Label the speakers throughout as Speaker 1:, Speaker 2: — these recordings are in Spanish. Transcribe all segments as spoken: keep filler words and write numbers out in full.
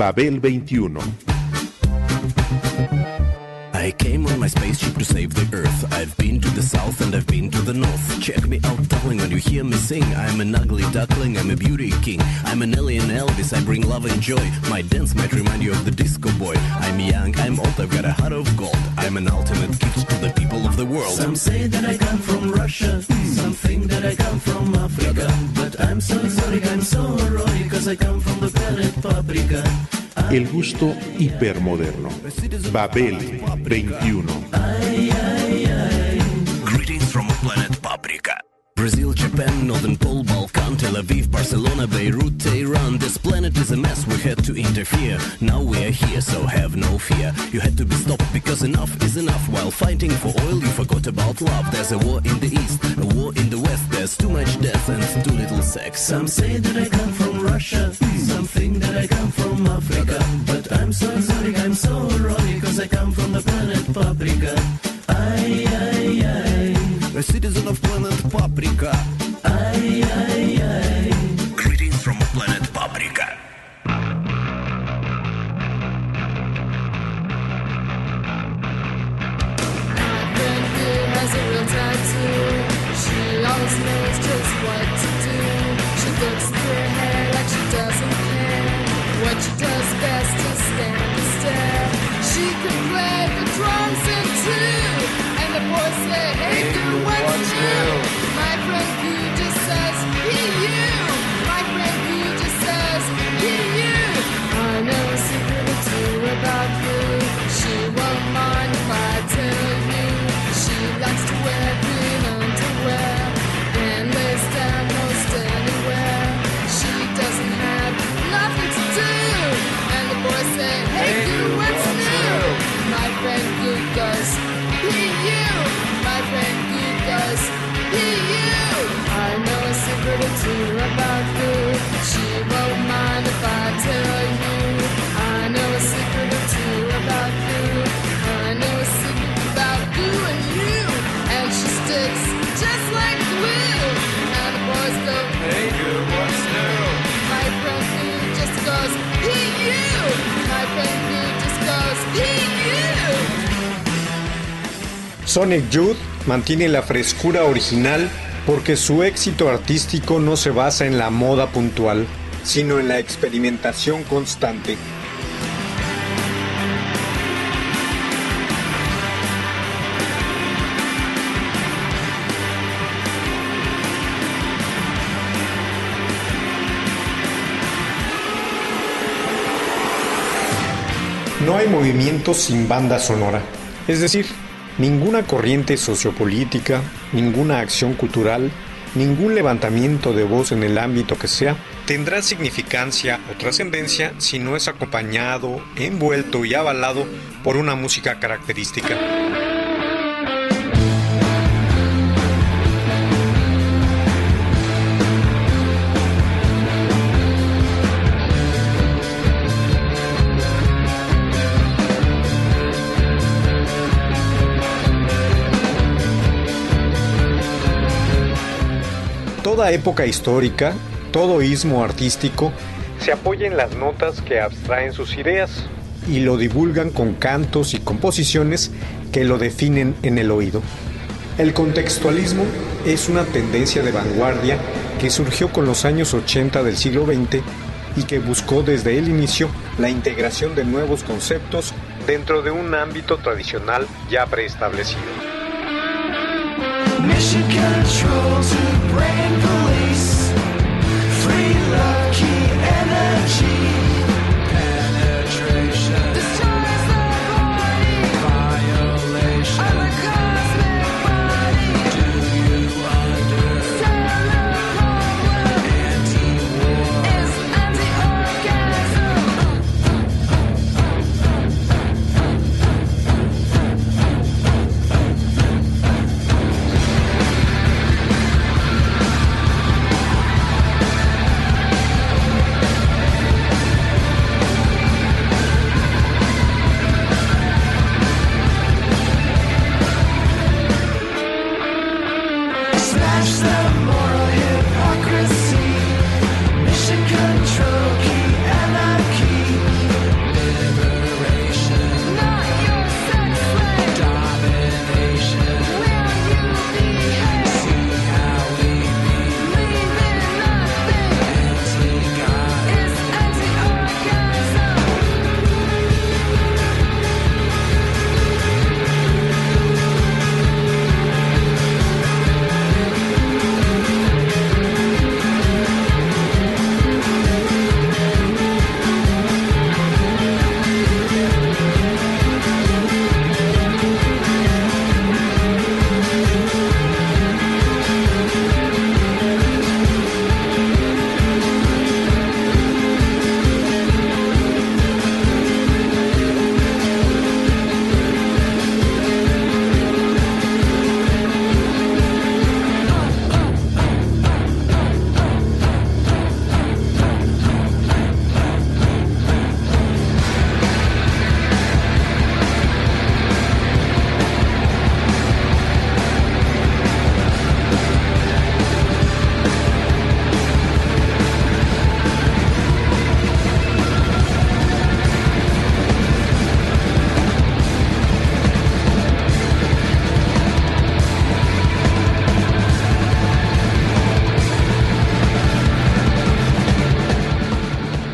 Speaker 1: Babel veintiuno.
Speaker 2: I came on my spaceship to save the Earth. I've been to the south and I've been to the north. Check me out, darling, when you hear me sing. I'm an ugly duckling, I'm a beauty king. I'm an alien Elvis, I bring love and joy. My dance might remind you of the disco boy. I'm young, I'm old, I've got a heart of gold. I'm an ultimate gift to the people of the world.
Speaker 3: Some say that I come from Russia, some think that I come from Africa. But I'm so sorry, I'm so roy, cause I come from the planet Paprika.
Speaker 1: El gusto hipermoderno. Babel veintiuno.
Speaker 2: Greetings from planet Paprika. Brazil, Japan, Northern Pole, Balkan, Tel Aviv, Barcelona, Beirut, Tehran. This planet is a mess, we had to interfere. Now we are here, so have no fear. You had to be stopped because enough is enough. While fighting for oil, you forgot about love. There's a war in the east, a war in the west. There's too much death and too little sex.
Speaker 3: Some say that I come from Russia, some think that I come from Africa. But I'm so sorry, I'm so roy, cause I come from the planet Paprika. Ay, ay, ay.
Speaker 2: A citizen of planet Paprika.
Speaker 3: Ay, ay, ay.
Speaker 2: Greetings from planet Paprika.
Speaker 4: Has a real tattoo. She always knows just what to do. She looks through her hair like she doesn't care. What she does best is stand and stare. She can play the drums in two. And the boys say, hey, do what's new. My friend Q just says, he, you. My friend Q just says, he, you. I know a secret or two about Blue. She won't mind if I tell you. She likes to wear green underwear and lays down most anywhere. She doesn't have nothing to do. And the boys say, hey, Goo, what's new? My friend Goo goes, he, you. My friend Goo goes, he, you. I know a secret or two about Goo. She won't mind if I tell you. I know a secret or two about Goo. I know a secret about Goo and you. And she sticks just like glue. And the boys go,
Speaker 5: hey, Goo, what's new?
Speaker 4: My friend Goo just goes, he, you. My friend Goo just goes, he, you.
Speaker 6: Sonic Youth mantiene la frescura original porque su éxito artístico no se basa en la moda puntual, sino en la experimentación constante. No hay movimiento sin banda sonora, es decir, ninguna corriente sociopolítica, ninguna acción cultural, ningún levantamiento de voz en el ámbito que sea, tendrá significancia o trascendencia si no es acompañado, envuelto y avalado por una música característica. Toda época histórica, todo ismo artístico, se apoya en las notas que abstraen sus ideas y lo divulgan con cantos y composiciones que lo definen en el oído. El contextualismo es una tendencia de vanguardia que surgió con los años ochenta del siglo veinte y que buscó desde el inicio la integración de nuevos conceptos dentro de un ámbito tradicional ya preestablecido.
Speaker 3: Mission control to brain police. Free love, key energy. Penetration. Destroys the body. Violation. Of a cosmic body. Do you understand? Anti-war. Is anti-orgasm.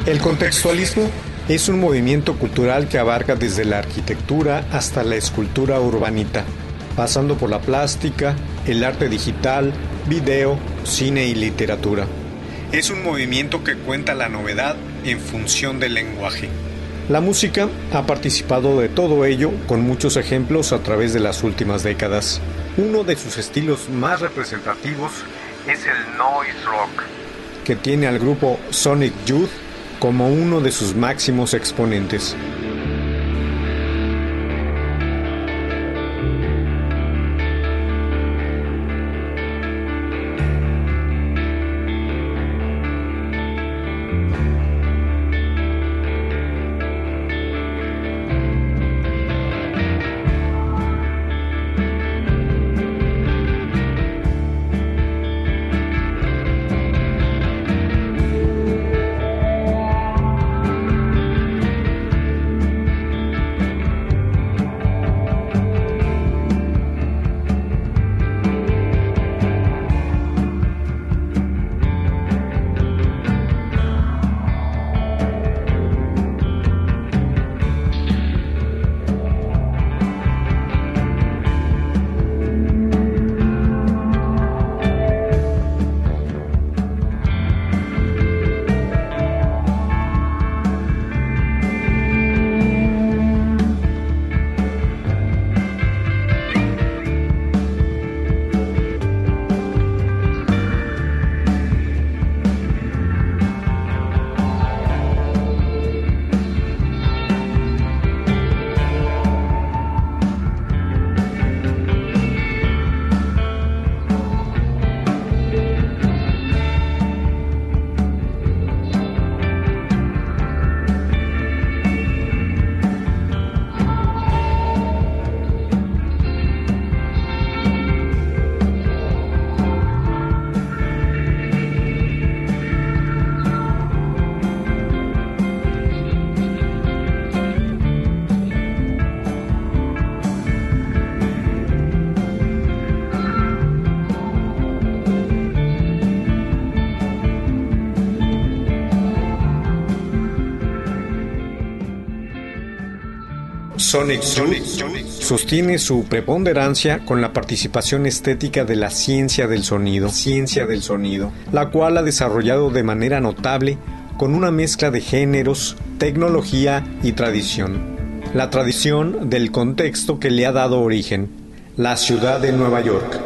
Speaker 6: El contextualismo es un movimiento cultural que abarca desde la arquitectura hasta la escultura urbanita, pasando por la plástica, el arte digital, video, cine y literatura. Es un movimiento que cuenta la novedad en función del lenguaje. La música ha participado de todo ello con muchos ejemplos a través de las últimas décadas. Uno de sus estilos más representativos es el noise rock, que tiene al grupo Sonic Youth como uno de sus máximos exponentes. Sonic Youth sostiene su preponderancia con la participación estética de la ciencia del sonido, ciencia del sonido, la cual ha desarrollado de manera notable con una mezcla de géneros, tecnología y tradición. La tradición del contexto que le ha dado origen, la ciudad de Nueva York.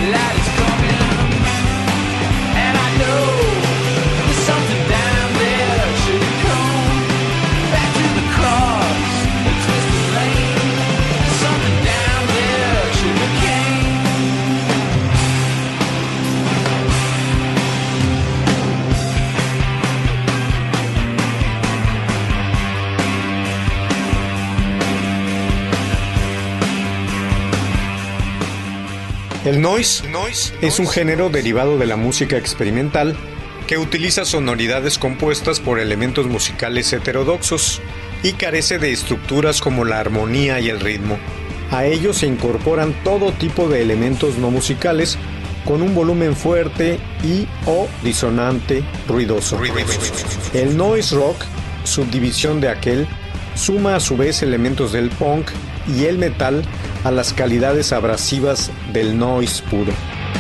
Speaker 6: El noise es un género derivado de la música experimental que utiliza sonoridades compuestas por elementos musicales heterodoxos y carece de estructuras como la armonía y el ritmo. A ellos se incorporan todo tipo de elementos no musicales con un volumen fuerte y o disonante ruidoso. El noise rock, subdivisión de aquel, suma a su vez elementos del punk y el metal a las calidades abrasivas del noise puro.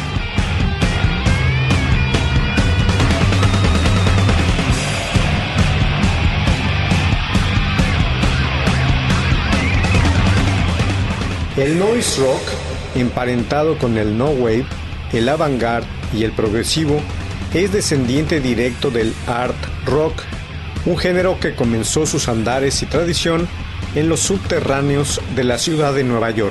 Speaker 6: El noise rock, emparentado con el no wave, el avant-garde y el progresivo, es descendiente directo del art rock, un género que comenzó sus andares y tradición en los subterráneos de la ciudad de Nueva York.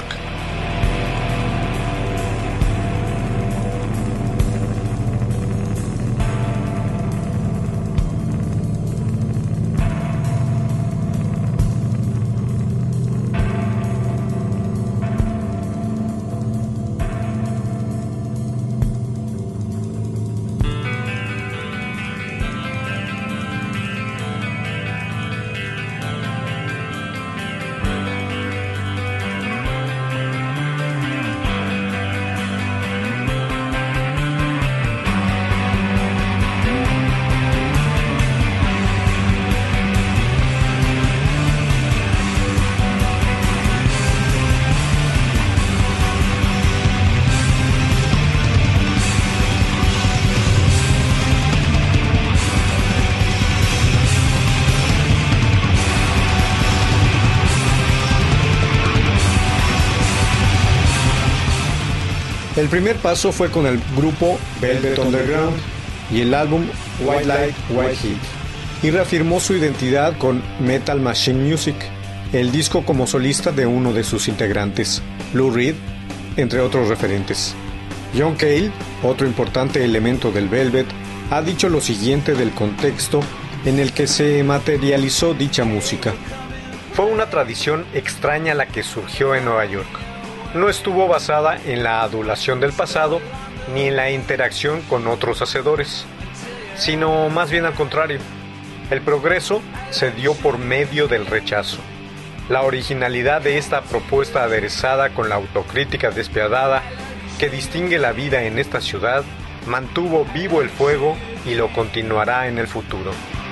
Speaker 6: El primer paso fue con el grupo Velvet Underground y el álbum White Light, White Heat, y reafirmó su identidad con Metal Machine Music, el disco como solista de uno de sus integrantes, Lou Reed, entre otros referentes. John Cale, otro importante elemento del Velvet, ha dicho lo siguiente del contexto en el que se materializó dicha música. Fue una tradición extraña la que surgió en Nueva York. No estuvo basada en la adulación del pasado ni en la interacción con otros hacedores, sino más bien al contrario. El progreso se dio por medio del rechazo. La originalidad de esta propuesta aderezada con la autocrítica despiadada que distingue la vida en esta ciudad mantuvo vivo el fuego y lo continuará en el futuro.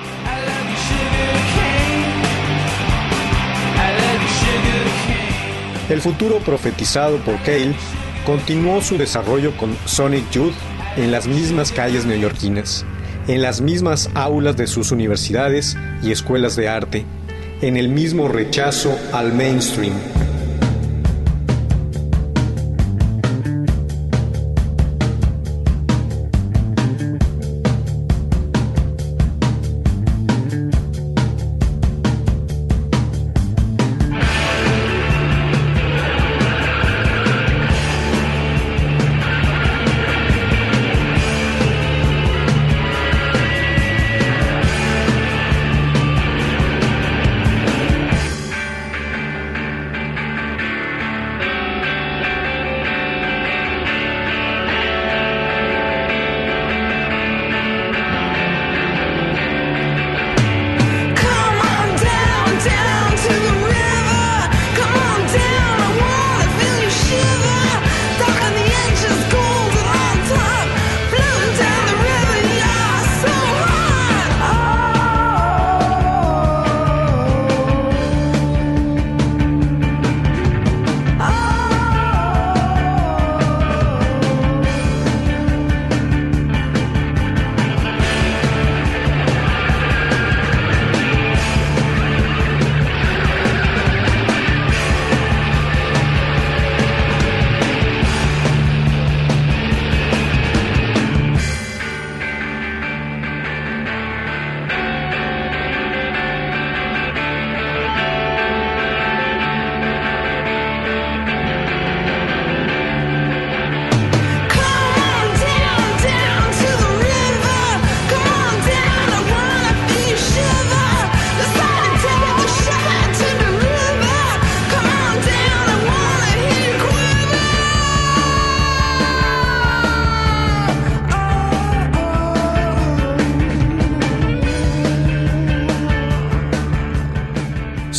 Speaker 6: El futuro profetizado por Cale continuó su desarrollo con Sonic Youth en las mismas calles neoyorquinas, en las mismas aulas de sus universidades y escuelas de arte, en el mismo rechazo al mainstream.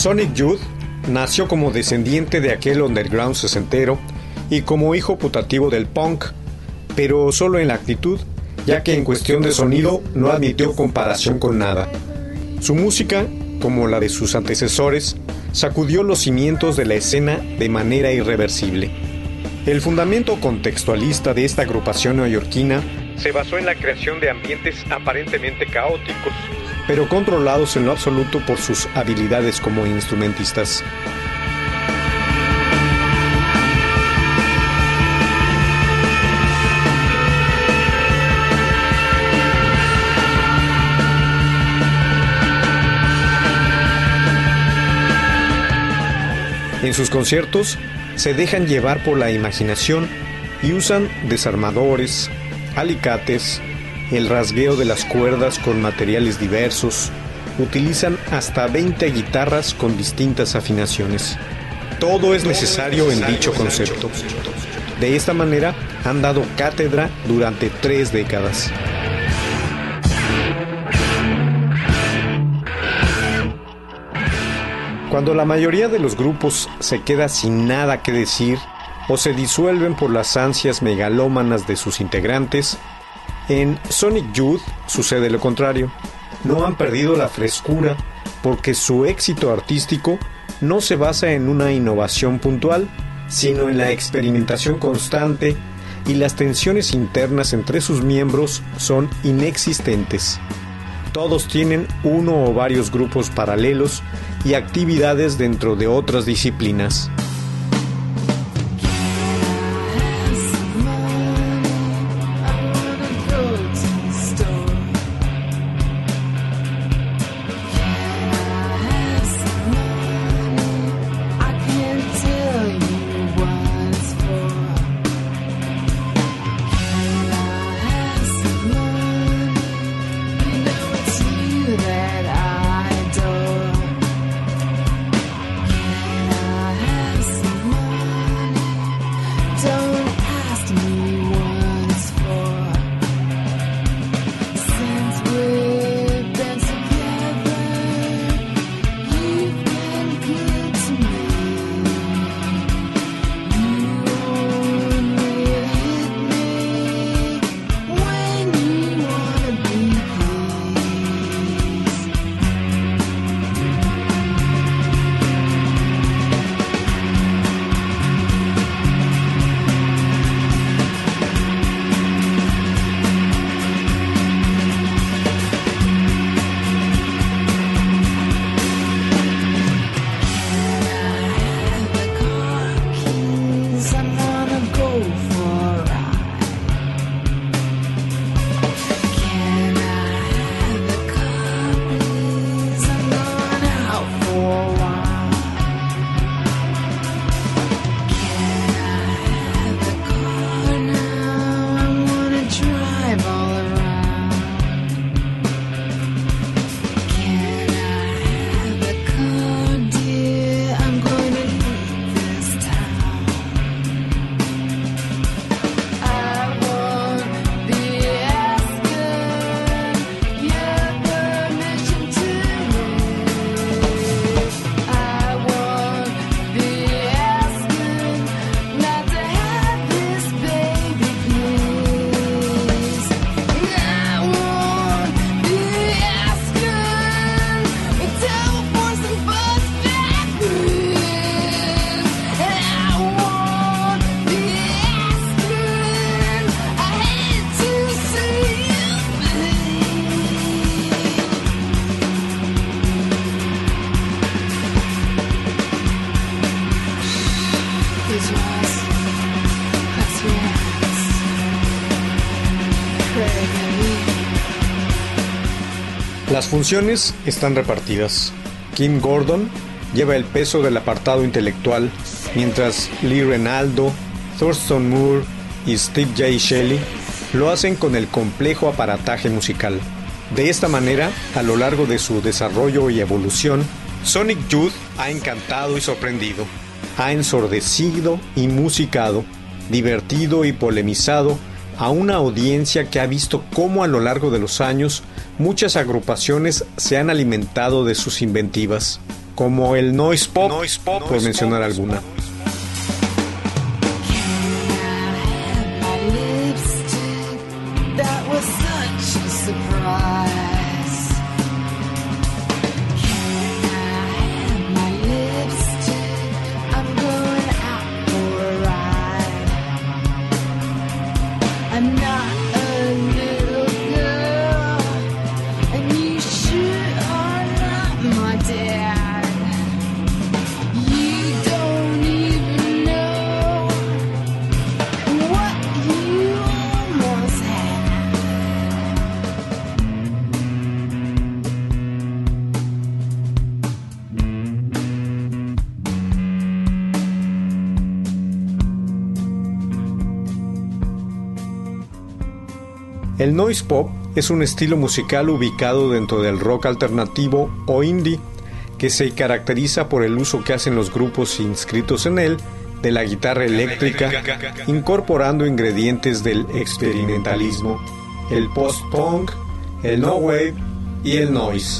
Speaker 6: Sonic Youth nació como descendiente de aquel underground sesentero y como hijo putativo del punk, pero solo en la actitud, ya que en cuestión de sonido no admitió comparación con nada. Su música, como la de sus antecesores, sacudió los cimientos de la escena de manera irreversible. El fundamento contextualista de esta agrupación neoyorquina se basó en la creación de ambientes aparentemente caóticos, pero controlados en lo absoluto por sus habilidades como instrumentistas. En sus conciertos se dejan llevar por la imaginación y usan desarmadores, alicates, el rasgueo de las cuerdas con materiales diversos. Utilizan hasta veinte guitarras con distintas afinaciones. Todo es necesario en dicho concepto. De esta manera han dado cátedra durante tres décadas. Cuando la mayoría de los grupos se queda sin nada que decir o se disuelven por las ansias megalómanas de sus integrantes, en Sonic Youth sucede lo contrario. No han perdido la frescura porque su éxito artístico no se basa en una innovación puntual, sino en la experimentación constante, y las tensiones internas entre sus miembros son inexistentes. Todos tienen uno o varios grupos paralelos y actividades dentro de otras disciplinas. Las funciones están repartidas. Kim Gordon lleva el peso del apartado intelectual, mientras Lee Ranaldo, Thurston Moore y Steve J. Shelley lo hacen con el complejo aparataje musical. De esta manera, a lo largo de su desarrollo y evolución, Sonic Youth ha encantado y sorprendido, ha ensordecido y musicado, divertido y polemizado a una audiencia que ha visto cómo a lo largo de los años muchas agrupaciones se han alimentado de sus inventivas. como el noise pop, noise pop por mencionar alguna. El noise pop es un estilo musical ubicado dentro del rock alternativo o indie, que se caracteriza por el uso que hacen los grupos inscritos en él de la guitarra eléctrica, incorporando ingredientes del experimentalismo, el post-punk, el no wave y el noise.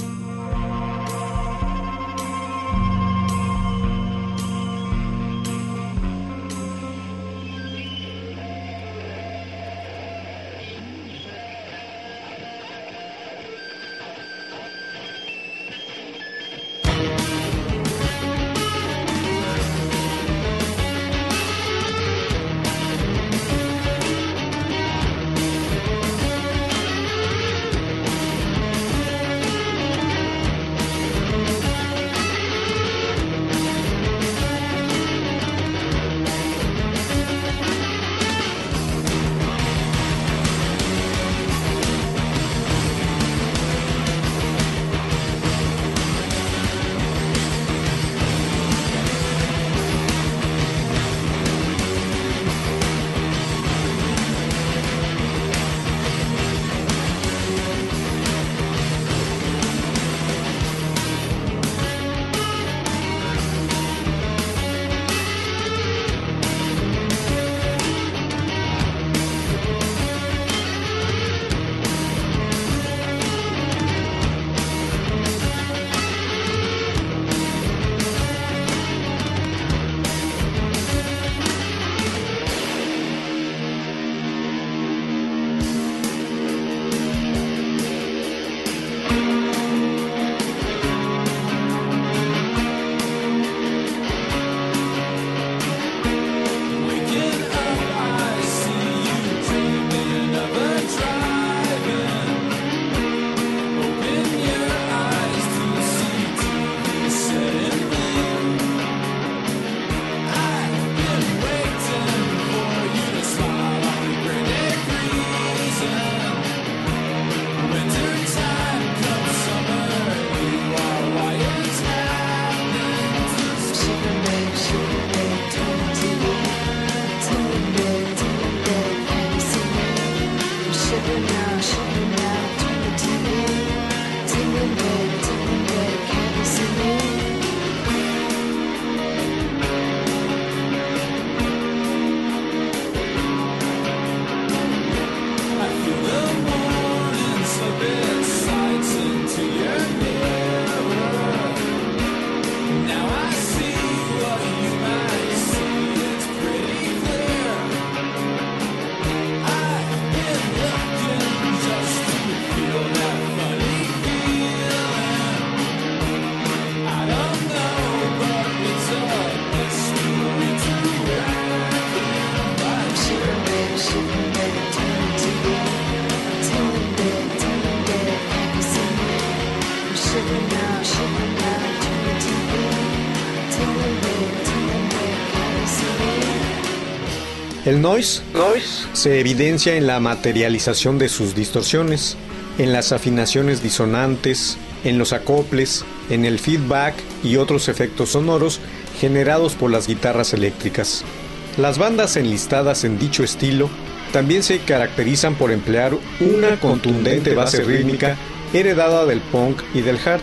Speaker 6: El noise, noise se evidencia en la materialización de sus distorsiones, en las afinaciones disonantes, en los acoples, en el feedback y otros efectos sonoros generados por las guitarras eléctricas. Las bandas enlistadas en dicho estilo también se caracterizan por emplear una contundente base rítmica heredada del punk y del hard,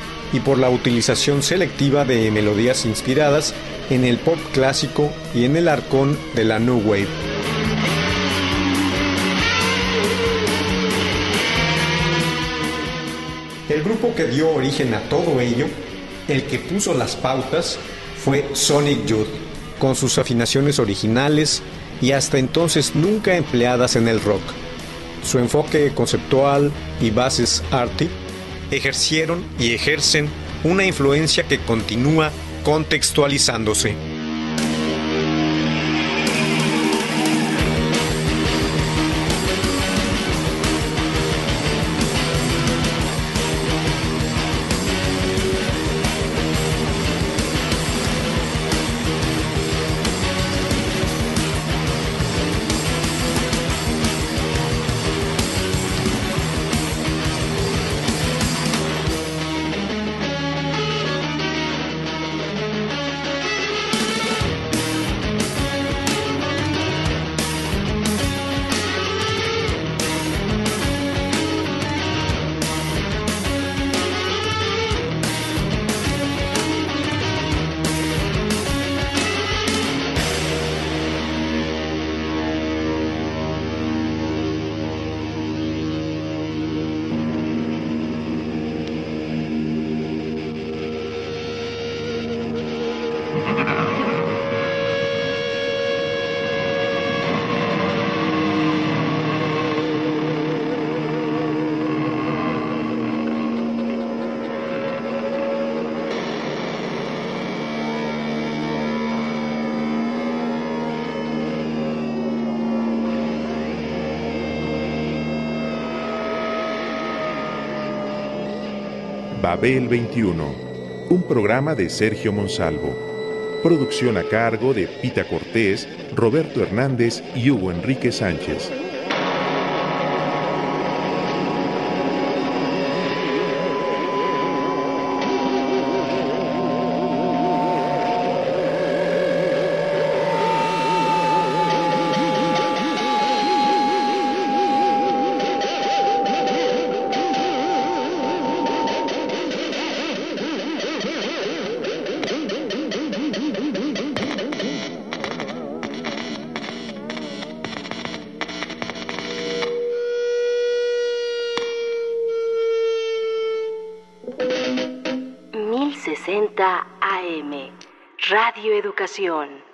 Speaker 6: y por la utilización selectiva de melodías inspiradas en el pop clásico y en el arcón de la New Wave. El grupo que dio origen a todo ello El que puso las pautas fue Sonic Youth, con sus afinaciones originales y hasta entonces nunca empleadas en el rock. Su enfoque conceptual y bases arty ejercieron y ejercen una influencia que continúa contextualizándose.
Speaker 1: Babel veintiuno, un programa de Sergio Monsalvo. Producción a cargo de Pita Cortés, Roberto Hernández y Hugo Enrique Sánchez.
Speaker 7: mil sesenta A M, Radio Educación.